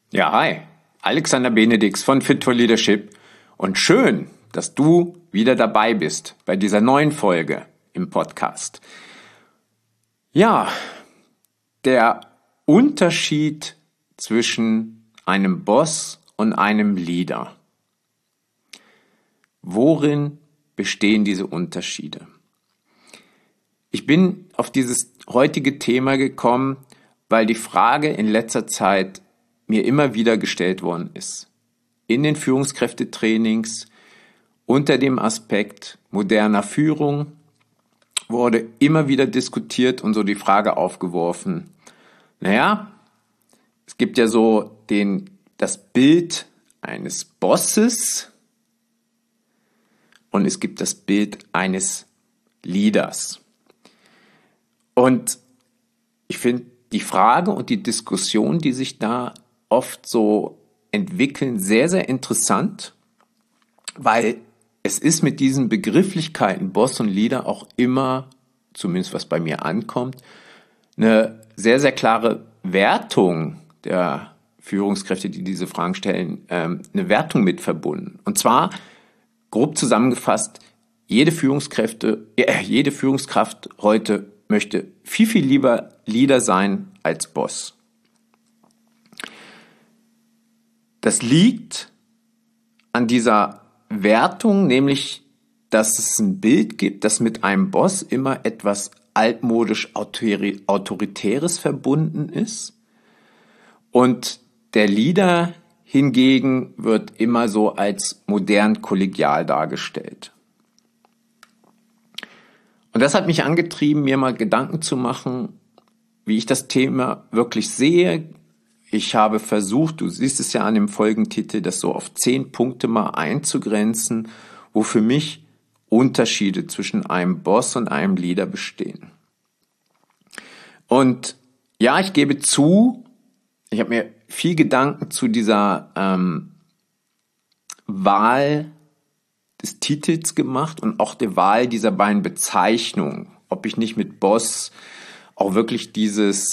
Ja, hi, Alexander Benedix von Fit for Leadership und schön, dass du wieder dabei bist bei dieser neuen Folge im Podcast. Ja, der Unterschied zwischen einem Boss und einem Leader. Worin bestehen diese Unterschiede? Ich bin auf dieses heutige Thema gekommen, weil die Frage in letzter Zeit mir immer wieder gestellt worden ist. In den Führungskräftetrainings unter dem Aspekt moderner Führung wurde immer wieder diskutiert und so die Frage aufgeworfen. Naja, es gibt ja so das Bild eines Bosses und es gibt das Bild eines Leaders. Und ich finde die Frage und die Diskussion, die sich da oft so entwickeln, sehr, sehr interessant, weil es ist mit diesen Begrifflichkeiten Boss und Leader auch immer, zumindest was bei mir ankommt, eine sehr, sehr klare Wertung der Führungskräfte, die diese Fragen stellen, eine Wertung mit verbunden. Und zwar, grob zusammengefasst, jede Führungskraft heute möchte viel, viel lieber Leader sein als Boss. Das liegt an dieser Wertung, nämlich, dass es ein Bild gibt, das mit einem Boss immer etwas altmodisch Autoritäres verbunden ist. Und der Leader hingegen wird immer so als modern kollegial dargestellt. Und das hat mich angetrieben, mir mal Gedanken zu machen, wie ich das Thema wirklich sehe. Ich habe versucht, du siehst es ja an dem Folgentitel, das so auf 10 Punkte mal einzugrenzen, wo für mich Unterschiede zwischen einem Boss und einem Leader bestehen. Und ja, ich gebe zu, ich habe mir viel Gedanken zu dieser Wahl des Titels gemacht und auch der Wahl dieser beiden Bezeichnungen, ob ich nicht mit Boss auch wirklich dieses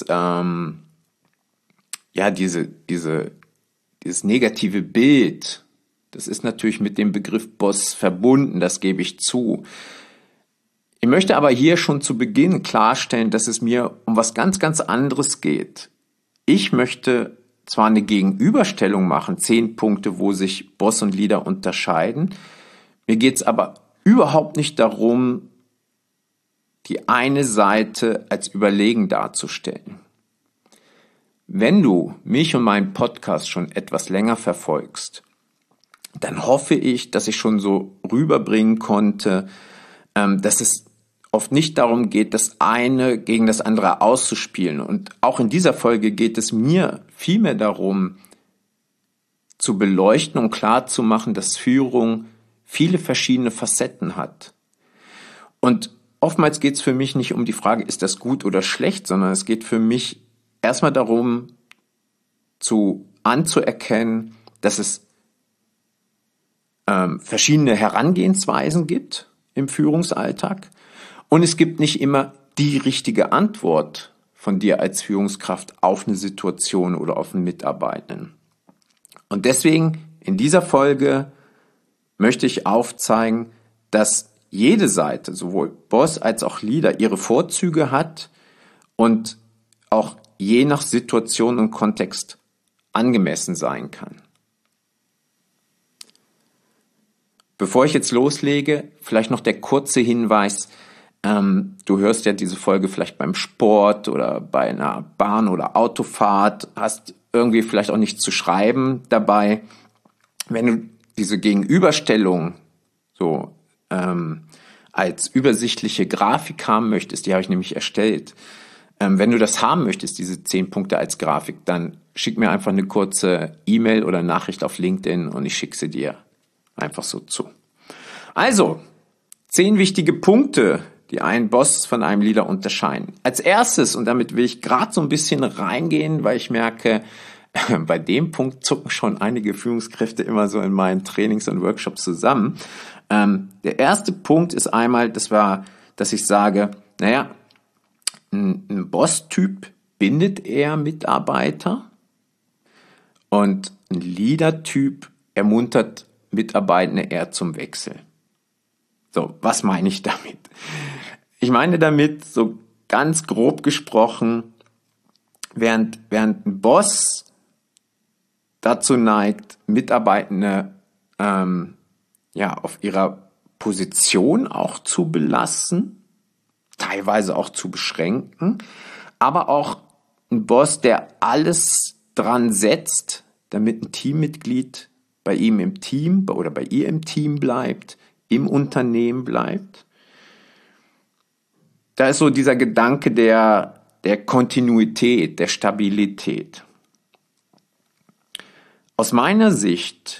negative Bild, das ist natürlich mit dem Begriff Boss verbunden, das gebe ich zu. Ich möchte aber hier schon zu Beginn klarstellen, dass es mir um was ganz, ganz anderes geht. Ich möchte zwar eine Gegenüberstellung machen, 10 Punkte, wo sich Boss und Leader unterscheiden. Mir geht es aber überhaupt nicht darum, die eine Seite als überlegen darzustellen. Wenn du mich und meinen Podcast schon etwas länger verfolgst, dann hoffe ich, dass ich schon so rüberbringen konnte, dass es oft nicht darum geht, das eine gegen das andere auszuspielen. Und auch in dieser Folge geht es mir vielmehr darum, zu beleuchten und klarzumachen, dass Führung viele verschiedene Facetten hat. Und oftmals geht es für mich nicht um die Frage, ist das gut oder schlecht, sondern es geht für mich erstmal darum, anzuerkennen, dass es verschiedene Herangehensweisen gibt im Führungsalltag und es gibt nicht immer die richtige Antwort von dir als Führungskraft auf eine Situation oder auf einen Mitarbeitenden. Und deswegen in dieser Folge möchte ich aufzeigen, dass jede Seite, sowohl Boss als auch Leader, ihre Vorzüge hat und auch je nach Situation und Kontext angemessen sein kann. Bevor ich jetzt loslege, vielleicht noch der kurze Hinweis, du hörst ja diese Folge vielleicht beim Sport oder bei einer Bahn- oder Autofahrt, hast irgendwie vielleicht auch nichts zu schreiben dabei. Wenn du diese Gegenüberstellung so als übersichtliche Grafik haben möchtest, die habe ich nämlich erstellt. Wenn du das haben möchtest, diese 10 Punkte als Grafik, dann schick mir einfach eine kurze E-Mail oder Nachricht auf LinkedIn und ich schicke sie dir einfach so zu. Also, 10 wichtige Punkte, die einen Boss von einem Leader unterscheiden. Als erstes, und damit will ich gerade so ein bisschen reingehen, weil ich merke, bei dem Punkt zucken schon einige Führungskräfte immer so in meinen Trainings und Workshops zusammen. Der erste Punkt ist einmal, dass ich sage, naja, ein Boss-Typ bindet eher Mitarbeiter Und ein Leader-Typ ermuntert Mitarbeitende eher zum Wechsel. So, was meine ich damit? Ich meine damit, so ganz grob gesprochen, während ein Boss dazu neigt, Mitarbeitende auf ihrer Position auch zu belassen, teilweise auch zu beschränken, aber auch ein Boss, der alles dran setzt, damit ein Teammitglied bei ihm im Team oder bei ihr im Team bleibt, im Unternehmen bleibt. Da ist so dieser Gedanke der Kontinuität, der Stabilität. Aus meiner Sicht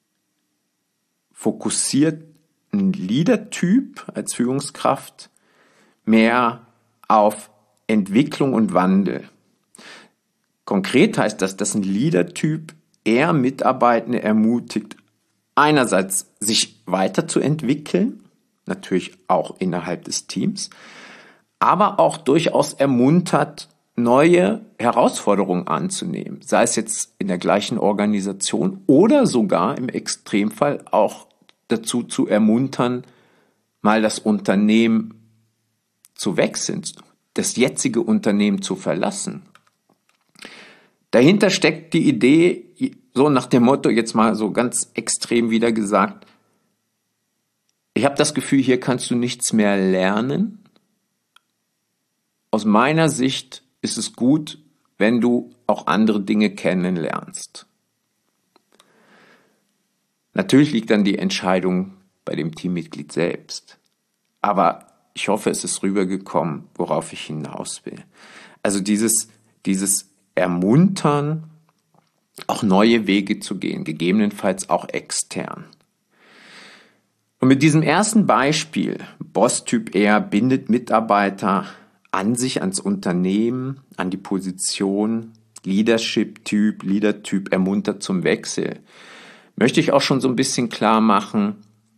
fokussiert ein Leader-Typ als Führungskraft mehr auf Entwicklung und Wandel. Konkret heißt das, dass ein Leader-Typ eher Mitarbeitende ermutigt, einerseits sich weiterzuentwickeln, natürlich auch innerhalb des Teams, aber auch durchaus ermuntert, neue Herausforderungen anzunehmen, sei es jetzt in der gleichen Organisation oder sogar im Extremfall auch dazu zu ermuntern, mal das Unternehmen zu wechseln, das jetzige Unternehmen zu verlassen. Dahinter steckt die Idee, so nach dem Motto, jetzt mal so ganz extrem wieder gesagt, ich habe das Gefühl, hier kannst du nichts mehr lernen. Aus meiner Sicht ist es gut, wenn du auch andere Dinge kennenlernst. Natürlich liegt dann die Entscheidung bei dem Teammitglied selbst. Aber ich hoffe, es ist rübergekommen, worauf ich hinaus will. Also dieses Ermuntern, auch neue Wege zu gehen, gegebenenfalls auch extern. Und mit diesem ersten Beispiel, Boss-Typ eher bindet Mitarbeiter an sich, ans Unternehmen, an die Position, Leader-Typ ermuntert zum Wechsel, möchte ich auch schon so ein bisschen klar machen,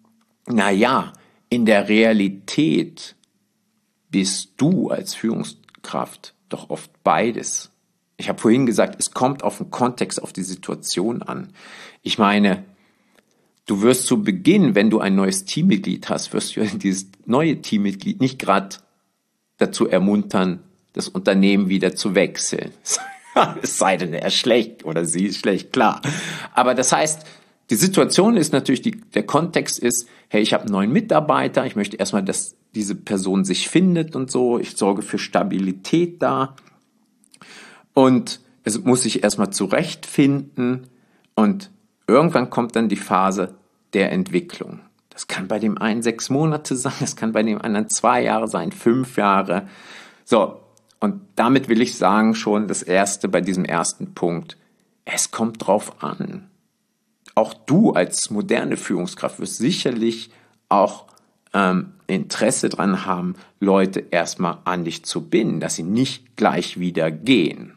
in der Realität bist du als Führungskraft doch oft beides. Ich habe vorhin gesagt, es kommt auf den Kontext, auf die Situation an. Ich meine, du wirst zu Beginn, wenn du ein neues Teammitglied hast, wirst du dieses neue Teammitglied nicht gerade dazu ermuntern, das Unternehmen wieder zu wechseln. Es sei denn, er ist schlecht oder sie ist schlecht, klar. Aber das heißt, die Situation ist natürlich, der Kontext ist, hey, ich habe einen neuen Mitarbeiter, ich möchte erstmal, dass diese Person sich findet und so, ich sorge für Stabilität da und es muss sich erstmal zurechtfinden und irgendwann kommt dann die Phase der Entwicklung. Das kann bei dem einen 6 Monate sein, das kann bei dem anderen 2 Jahre sein, 5 Jahre. So, und damit will ich sagen schon das Erste bei diesem ersten Punkt, es kommt drauf an. Auch du als moderne Führungskraft wirst sicherlich auch Interesse dran haben, Leute erstmal an dich zu binden, dass sie nicht gleich wieder gehen.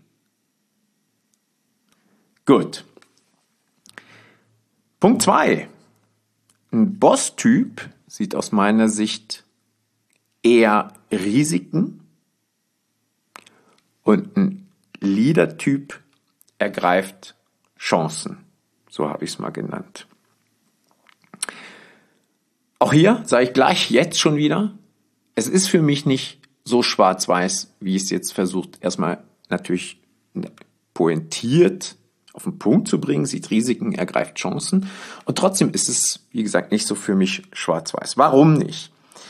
Gut. Punkt 2. Ein Boss-Typ sieht aus meiner Sicht eher Risiken und ein Leader-Typ ergreift Chancen. So habe ich es mal genannt. Auch hier sage ich gleich jetzt schon wieder, es ist für mich nicht so schwarz-weiß, wie es jetzt versucht, erstmal natürlich pointiert auf den Punkt zu bringen, sieht Risiken, ergreift Chancen. Und trotzdem ist es, wie gesagt, nicht so für mich schwarz-weiß. Warum nicht?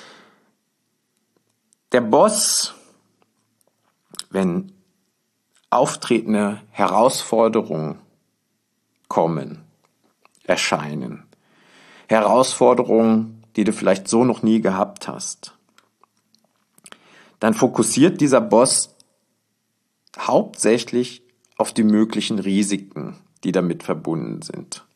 Der Boss, wenn auftretende Herausforderungen erscheinen, Herausforderungen, die du vielleicht so noch nie gehabt hast, dann fokussiert dieser Boss hauptsächlich auf die möglichen Risiken, die damit verbunden sind.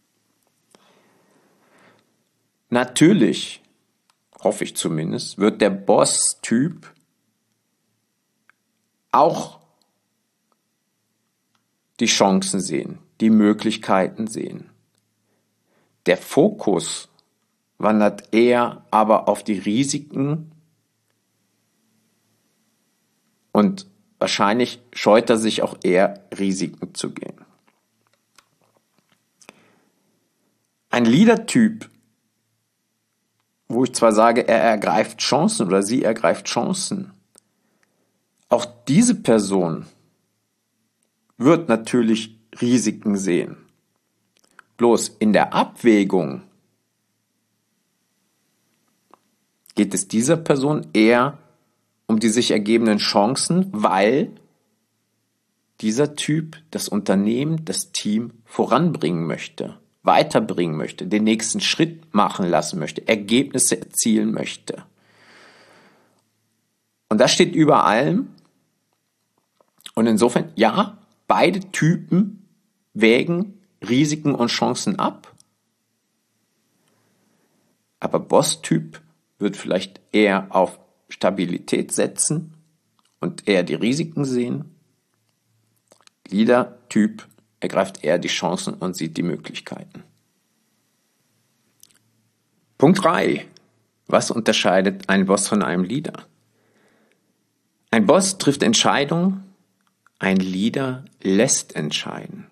Natürlich, hoffe ich zumindest, wird der Boss-Typ auch die Chancen sehen, die Möglichkeiten sehen. Der Fokus wandert eher aber auf die Risiken und wahrscheinlich scheut er sich auch eher, Risiken zu gehen. Ein Leader-Typ, wo ich zwar sage, er ergreift Chancen oder sie ergreift Chancen, auch diese Person wird natürlich Risiken sehen. Bloß in der Abwägung geht es dieser Person eher um die sich ergebenden Chancen, weil dieser Typ das Unternehmen, das Team voranbringen möchte, weiterbringen möchte, den nächsten Schritt machen lassen möchte, Ergebnisse erzielen möchte. Und das steht über allem. Und insofern, ja, beide Typen wägen Risiken und Chancen ab. Aber Boss-Typ wird vielleicht eher auf Stabilität setzen und eher die Risiken sehen. Leader-Typ ergreift eher die Chancen und sieht die Möglichkeiten. Punkt 3. Was unterscheidet einen Boss von einem Leader? Ein Boss trifft Entscheidungen, ein Leader lässt entscheiden.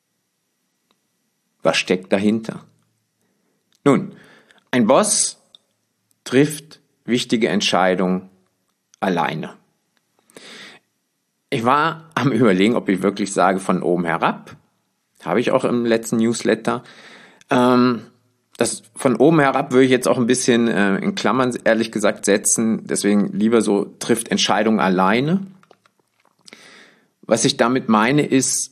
Was steckt dahinter? Nun, ein Boss trifft wichtige Entscheidungen alleine. Ich war am Überlegen, ob ich wirklich sage von oben herab. Habe ich auch im letzten Newsletter. Das von oben herab würde ich jetzt auch ein bisschen in Klammern ehrlich gesagt setzen. Deswegen lieber so trifft Entscheidungen alleine. Was ich damit meine ist,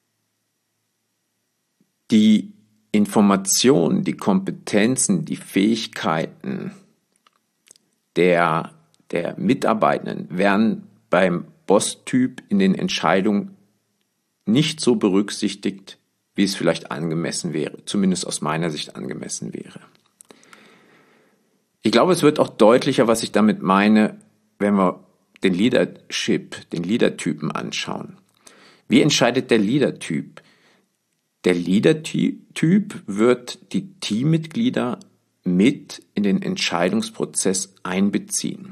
die Informationen, die Kompetenzen, die Fähigkeiten der Mitarbeitenden werden beim Boss-Typ in den Entscheidungen nicht so berücksichtigt, wie es vielleicht angemessen wäre, zumindest aus meiner Sicht angemessen wäre. Ich glaube, es wird auch deutlicher, was ich damit meine, wenn wir den Leader-Typen anschauen. Wie entscheidet der Leader-Typ? Der Leader-Typ wird die Teammitglieder mit in den Entscheidungsprozess einbeziehen.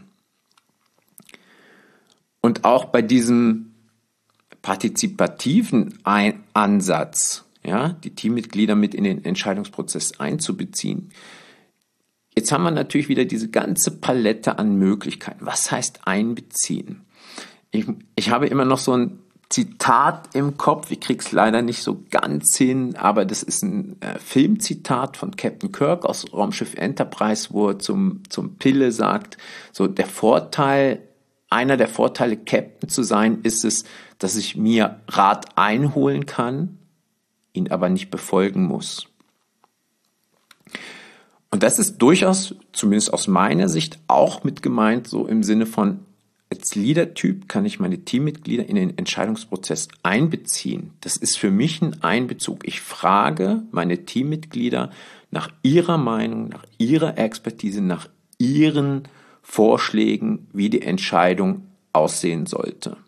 Und auch bei diesem partizipativen Ansatz, ja, die Teammitglieder mit in den Entscheidungsprozess einzubeziehen. Jetzt haben wir natürlich wieder diese ganze Palette an Möglichkeiten. Was heißt einbeziehen? Ich habe immer noch so ein Zitat im Kopf, ich krieg's leider nicht so ganz hin, aber das ist ein Filmzitat von Captain Kirk aus Raumschiff Enterprise, wo er zum Pille sagt, so einer der Vorteile, Captain zu sein, ist es, dass ich mir Rat einholen kann, ihn aber nicht befolgen muss. Und das ist durchaus, zumindest aus meiner Sicht, auch mit gemeint, so im Sinne von, als Leader-Typ kann ich meine Teammitglieder in den Entscheidungsprozess einbeziehen. Das ist für mich ein Einbezug. Ich frage meine Teammitglieder nach ihrer Meinung, nach ihrer Expertise, nach ihren Vorschlägen, wie die Entscheidung aussehen sollte.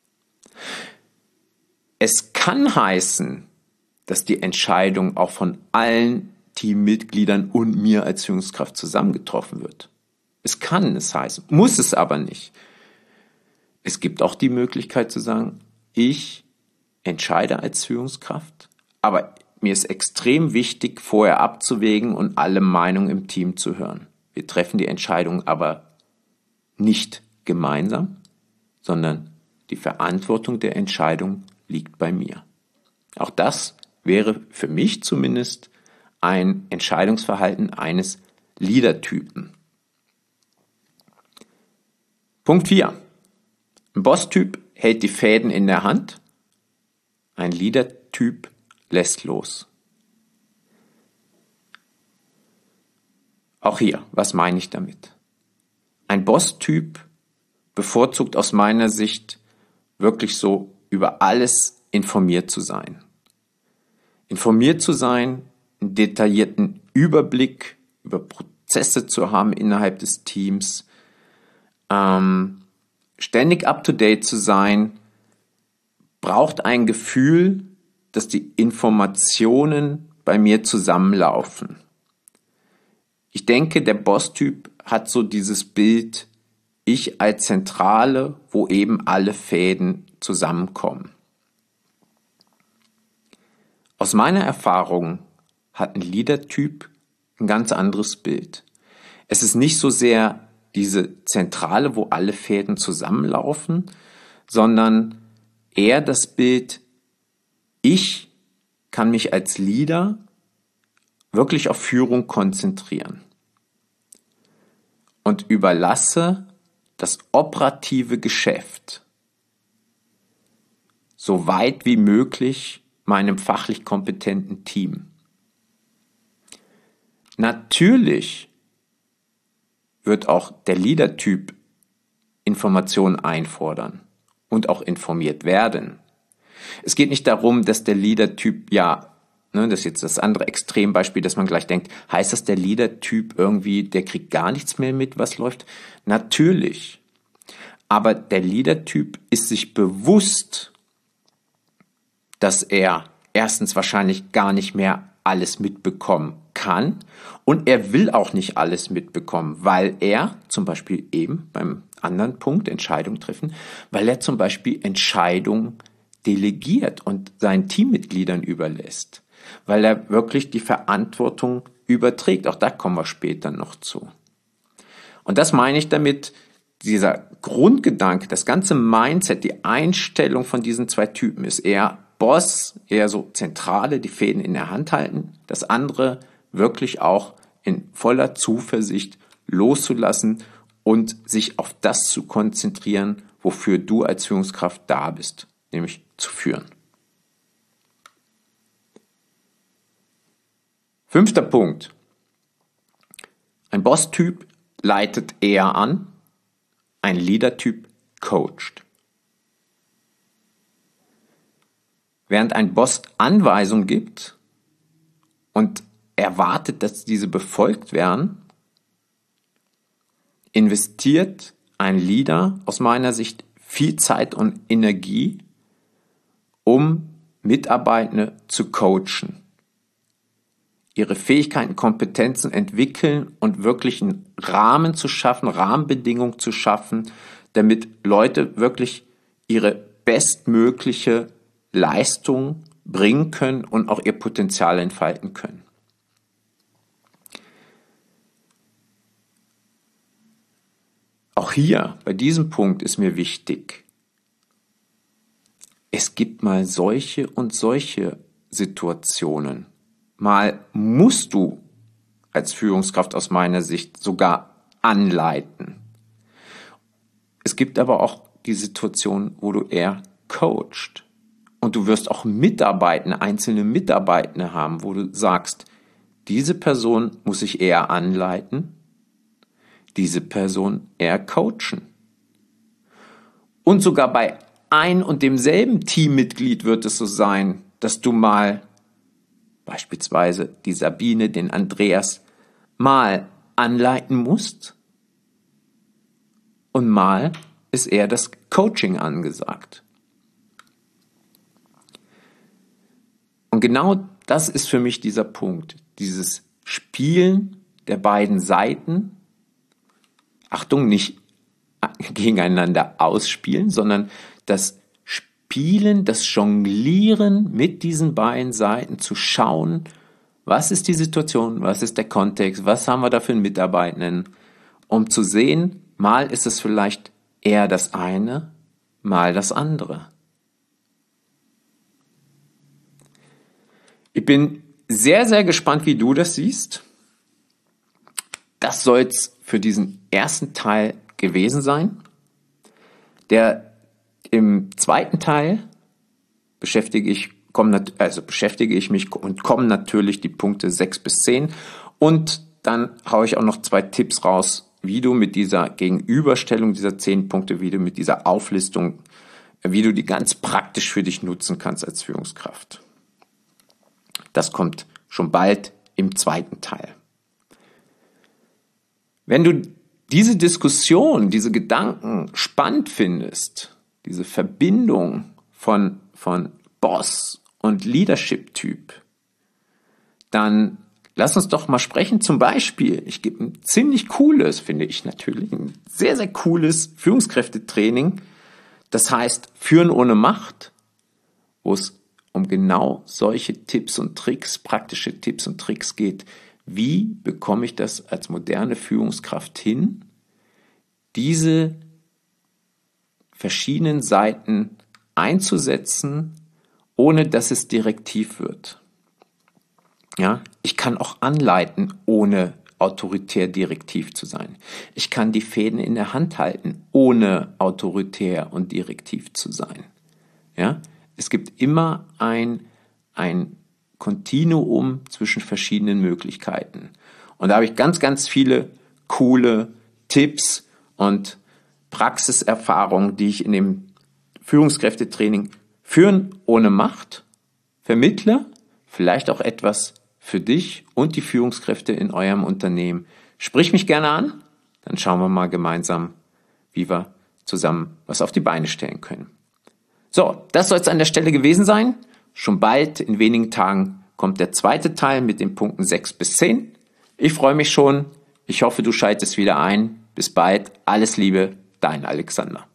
Es kann heißen, dass die Entscheidung auch von allen Teammitgliedern und mir als Führungskraft zusammen getroffen wird. Es kann es heißen, muss es aber nicht. Es gibt auch die Möglichkeit zu sagen, ich entscheide als Führungskraft, aber mir ist extrem wichtig, vorher abzuwägen und alle Meinungen im Team zu hören. Wir treffen die Entscheidung aber nicht gemeinsam, sondern die Verantwortung der Entscheidung liegt bei mir. Auch das wäre für mich zumindest ein Entscheidungsverhalten eines Leader-Typen. Punkt 4. Ein Boss-Typ hält die Fäden in der Hand, ein Leader-Typ lässt los. Auch hier, was meine ich damit? Ein Boss-Typ bevorzugt aus meiner Sicht wirklich so über alles informiert zu sein. Informiert zu sein, einen detaillierten Überblick über Prozesse zu haben innerhalb des Teams, ständig up-to-date zu sein, braucht ein Gefühl, dass die Informationen bei mir zusammenlaufen. Ich denke, der Boss-Typ hat so dieses Bild, ich als Zentrale, wo eben alle Fäden zusammenkommen. Aus meiner Erfahrung hat ein Leader-Typ ein ganz anderes Bild. Es ist nicht so sehr diese Zentrale, wo alle Fäden zusammenlaufen, sondern eher das Bild, ich kann mich als Leader wirklich auf Führung konzentrieren und überlasse das operative Geschäft so weit wie möglich meinem fachlich kompetenten Team. Natürlich wird auch der Leader-Typ Informationen einfordern und auch informiert werden. Es geht nicht darum, dass der Leader-Typ, das ist jetzt das andere Extrembeispiel, dass man gleich denkt, heißt das, der Leader-Typ irgendwie, der kriegt gar nichts mehr mit, was läuft? Natürlich. Aber der Leader-Typ ist sich bewusst, dass er erstens wahrscheinlich gar nicht mehr alles mitbekommen kann und er will auch nicht alles mitbekommen, weil er zum Beispiel eben beim anderen Punkt Entscheidungen treffen, weil er zum Beispiel Entscheidungen delegiert und seinen Teammitgliedern überlässt, weil er wirklich die Verantwortung überträgt. Auch da kommen wir später noch zu. Und das meine ich damit, dieser Grundgedanke, das ganze Mindset, die Einstellung von diesen zwei Typen ist eher Boss, eher so Zentrale, die Fäden in der Hand halten, das andere wirklich auch in voller Zuversicht loszulassen und sich auf das zu konzentrieren, wofür du als Führungskraft da bist, nämlich zu führen. 5. Punkt. Ein Boss-Typ leitet eher an, ein Leader-Typ coacht. Während ein Boss Anweisungen gibt und erwartet, dass diese befolgt werden, investiert ein Leader aus meiner Sicht viel Zeit und Energie, um Mitarbeitende zu coachen, ihre Fähigkeiten, Kompetenzen entwickeln und wirklich einen Rahmen zu schaffen, Rahmenbedingungen zu schaffen, damit Leute wirklich ihre bestmögliche Leistung bringen können und auch ihr Potenzial entfalten können. Auch hier, bei diesem Punkt ist mir wichtig, es gibt mal solche und solche Situationen. Mal musst du als Führungskraft aus meiner Sicht sogar anleiten. Es gibt aber auch die Situation, wo du eher coachst. Und du wirst auch einzelne Mitarbeitende haben, wo du sagst, diese Person muss ich eher anleiten, diese Person eher coachen. Und sogar bei ein und demselben Teammitglied wird es so sein, dass du mal beispielsweise die Sabine, den Andreas, mal anleiten musst und mal ist eher das Coaching angesagt. Und genau das ist für mich dieser Punkt, dieses Spielen der beiden Seiten, Achtung, nicht gegeneinander ausspielen, sondern das Spielen, das Jonglieren mit diesen beiden Seiten, zu schauen, was ist die Situation, was ist der Kontext, was haben wir da für einen Mitarbeitenden, um zu sehen, mal ist es vielleicht eher das eine, mal das andere. Ich bin sehr, sehr gespannt, wie du das siehst. Das soll es für diesen ersten Teil gewesen sein. Im zweiten Teil beschäftige ich mich und kommen natürlich die Punkte 6 bis 10 und dann haue ich auch noch 2 Tipps raus, wie du mit dieser Gegenüberstellung dieser 10 Punkte, wie du mit dieser Auflistung, wie du die ganz praktisch für dich nutzen kannst als Führungskraft. Das kommt schon bald im zweiten Teil. Wenn du diese Diskussion, diese Gedanken spannend findest, diese Verbindung von Boss und Leadership-Typ, dann lass uns doch mal sprechen. Zum Beispiel, ich gebe ein ziemlich cooles, finde ich natürlich, ein sehr, sehr cooles Führungskräftetraining. Das heißt Führen ohne Macht, wo es um genau solche Tipps und Tricks, praktische Tipps und Tricks geht. Wie bekomme ich das als moderne Führungskraft hin, diese verschiedenen Seiten einzusetzen, ohne dass es direktiv wird? Ja, ich kann auch anleiten, ohne autoritär direktiv zu sein. Ich kann die Fäden in der Hand halten, ohne autoritär und direktiv zu sein. Ja, es gibt immer ein Kontinuum zwischen verschiedenen Möglichkeiten. Und da habe ich ganz, ganz viele coole Tipps und Praxiserfahrungen, die ich in dem Führungskräftetraining Führen ohne Macht vermittle, vielleicht auch etwas für dich und die Führungskräfte in eurem Unternehmen. Sprich mich gerne an, dann schauen wir mal gemeinsam, wie wir zusammen was auf die Beine stellen können. So, das soll es an der Stelle gewesen sein. Schon bald, in wenigen Tagen, kommt der zweite Teil mit den Punkten 6 bis 10. Ich freue mich schon. Ich hoffe, du schaltest wieder ein. Bis bald. Alles Liebe, dein Alexander.